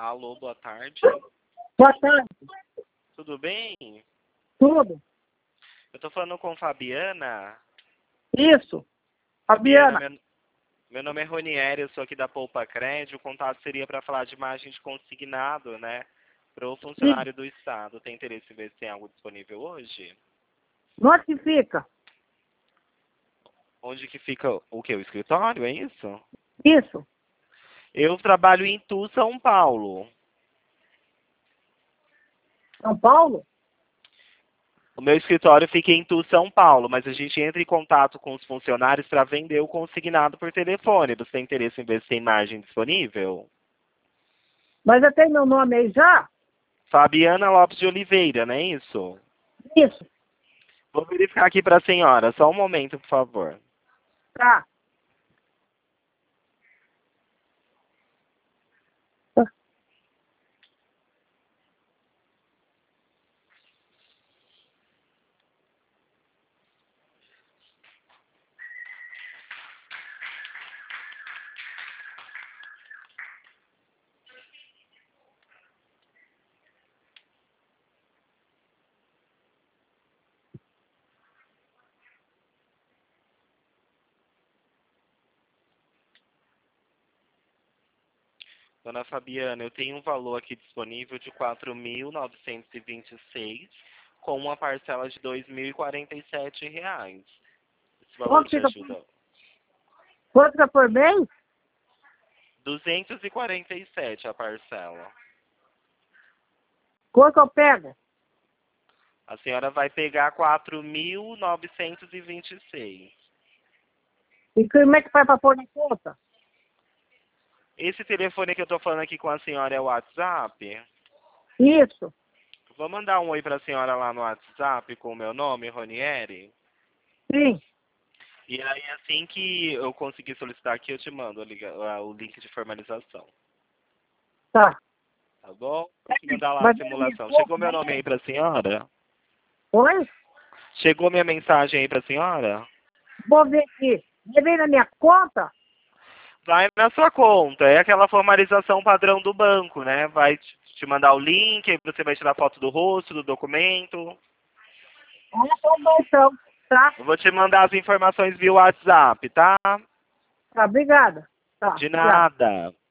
Alô, boa tarde. Boa tarde. Tudo bem? Tudo? Eu tô falando com Fabiana. Isso. Fabiana. Meu nome é Ronieri, eu sou aqui da Poupa Crédito. O contato seria para falar de imagem de consignado, né? Para o funcionário do Estado. Tem interesse em ver se tem algo disponível hoje? Onde que fica? Onde que fica o quê? O escritório, é isso? Isso. Eu trabalho em Itu, São Paulo. São Paulo? O meu escritório fica em Itu, São Paulo, mas a gente entra em contato com os funcionários para vender o consignado por telefone. Você tem interesse em ver se tem margem disponível? Mas eu tenho meu nome aí já? Fabiana Lopes de Oliveira, não é isso? Isso. Vou verificar aqui para a senhora. Só um momento, por favor. Tá. Dona Fabiana, eu tenho um valor aqui disponível de R$ 4.926, com uma parcela de R$ 2.047. Esse valor Quanto te fica, ajuda? quanto fica por mês? 247 a parcela. Quanto eu pego? A senhora vai pegar 4.926. E como é que faz para pôr na conta? Esse telefone que eu estou falando aqui com a senhora é o WhatsApp? Isso. Vou mandar um oi para a senhora lá no WhatsApp com o meu nome, Ronieri. Sim. E aí, assim que eu conseguir solicitar aqui, eu te mando o link de formalização. Tá. Tá bom? Vou te mandar lá a Mas simulação. Chegou meu nome aí para a senhora? Oi? Chegou minha mensagem aí para a senhora? Vou ver aqui. Levei na minha conta? Vai na sua conta. É aquela formalização padrão do banco, né? Vai te mandar o link, aí você vai tirar foto do rosto, do documento. Ah, tá bom então. Tá? Eu vou te mandar as informações via WhatsApp, tá? Tá, obrigada. Tá, De obrigada. nada.